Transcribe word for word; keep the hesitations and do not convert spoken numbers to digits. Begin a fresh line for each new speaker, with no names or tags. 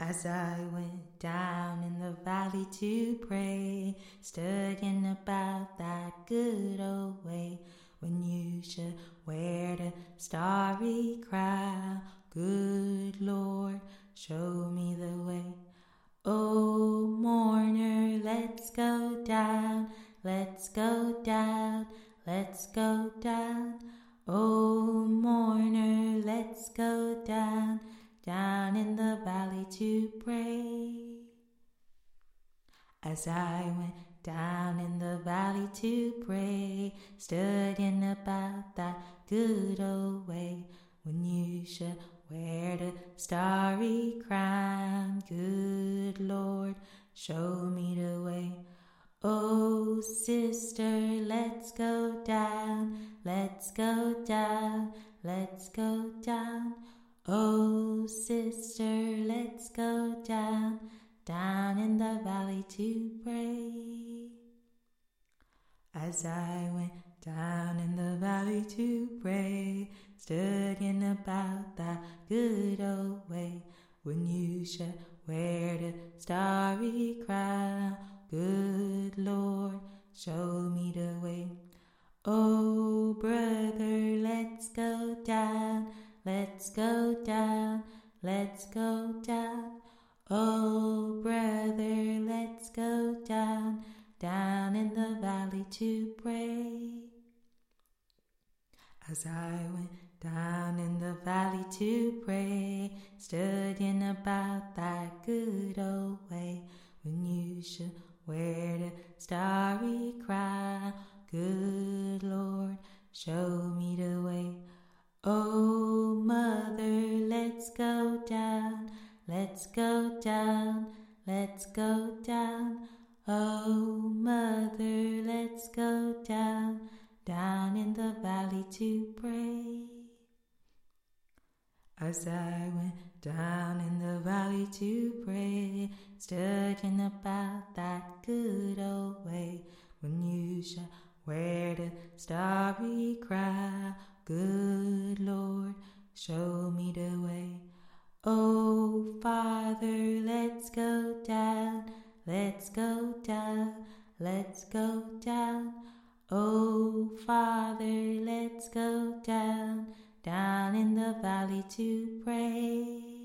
As I went down in the valley to pray, studying about that good old way, when you should wear the starry crown, good Lord, show me the way. Oh, mourner, let's go down, let's go down, let's go down. Oh, mourner, let's go down, down in the valley to pray. As I went down in the valley to pray, studying about that good old way, when you should wear the starry crown, good Lord, show me the way. Oh, sister, let's go down, let's go down, let's go down. Oh, sister, let's go down, down in the valley to pray. As I went down in the valley to pray, studying about that good old way, when you shall wear the starry crown, good Lord, show me the way. Oh, brother, let's go down, let's go down, let's go down. Oh, brother, let's go down, down in the valley to pray. As I went down in the valley to pray, studying about that good old way, when you should wear the starry crown, good Lord, show me the way. Oh, mother, let's go down, let's go down, let's go down. Oh, mother, let's go down, down in the valley to pray. As I went down in the valley to pray, studying about that good old way, when you shall wear the starry crown, good Lord, show me the way. Oh, Father, let's go down, let's go down, let's go down. Oh, Father, let's go down, down in the valley to pray.